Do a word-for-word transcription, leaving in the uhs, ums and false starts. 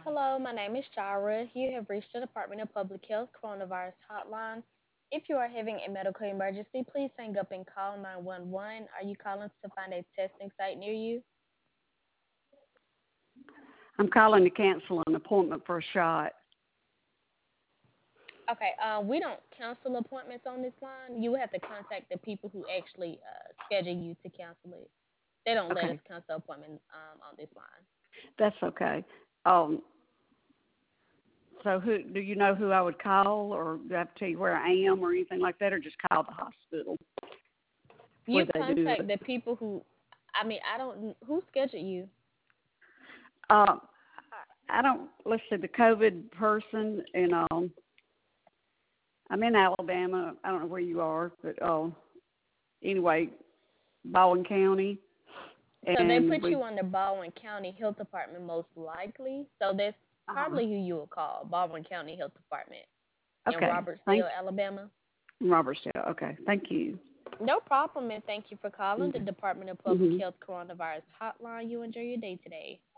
Hello, my name is Shara. You have reached the Department of Public Health Coronavirus Hotline. If you are having a medical emergency, please hang up and call nine one one. Are you calling to find a testing site near you? I'm calling to cancel an appointment for a shot. Okay, uh, we don't cancel appointments on this line. You would have to contact the people who actually uh, schedule you to cancel it. They don't let us Okay, cancel appointments um, on this line. that's okay. Um, so who do you know who I would call, or do I have to tell you where I am, or anything like that, or just call the hospital You where they do contact it? the people who, I mean, I don't, who scheduled you? Uh, I don't. Let's see, the COVID person, and um, I'm in Alabama. I don't know where you are, but uh, anyway, Baldwin County, So they and put we. you on the Baldwin County Health Department most likely. So that's Uh huh. probably who you will call, Baldwin County Health Department in Okay. Robertsdale, Thank Alabama. Robertsdale. Okay. Thank you. No problem, and thank you for calling the Mm-hmm. Department of Public Mm-hmm. Health Coronavirus Hotline. You enjoy your day today.